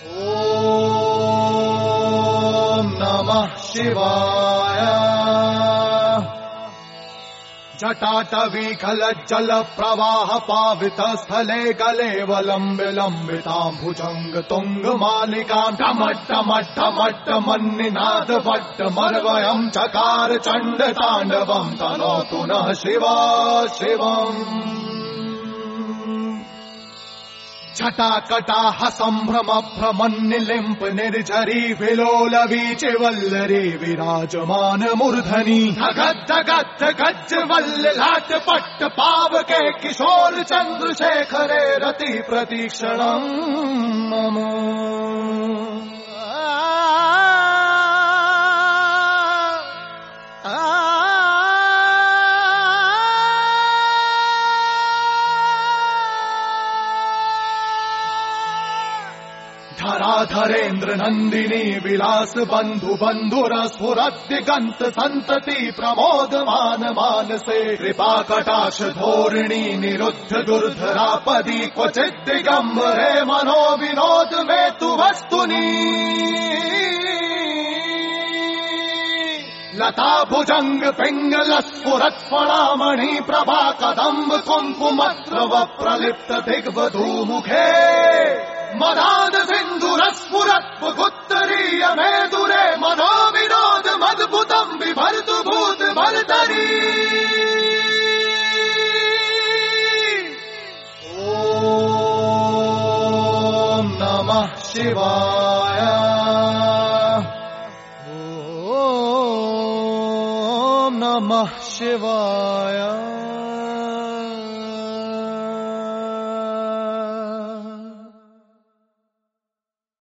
ॐ नमः शिवाय। जटाटवीकलज्जल प्रवाह पावित स्थले गलेवलम्बितां भुजंग तुंग मालिकां टमट्टमट्टमट्टमन्निनाद वट्टमर्वयं चकार चण्ड ताण्डवं तनोतु नः शिवा शिवम्। छटाकटाह सम्भ्रम भ्रमन्निलिम्प निर्झरी विलोल वीचि वल्लरी विराजमान मूर्धनि धगद् गज्ज वल्ल लाट पट्ट पावके किशोर चन्द्रशेखरे रति प्रतीक्षणम् मम। धराधरेन्द्र नंदिनी विलास बंधु बंधुर स्फुरद्दिगंत संतति प्रमोदमान मानसे कृपा कटाक्ष धोरिणी निरुद्ध दुर्धरापदी क्वचित् दिगंबरे मनो विनोद में तु वस्तुनि लता भुजंग पिंगल स्फुरत् फणामणि प्रभा कदम्ब कुंकुमत्रव प्रलिप्त दिग्वधू मुखे मदाद सिंधुरस्फुरत् गुत्तरीय मेदुरे मनो विनोद मद्भुतं बिभर्तु भूत भर्तरी। ॐ नमः शिवाय। ॐ नमः शिवाय।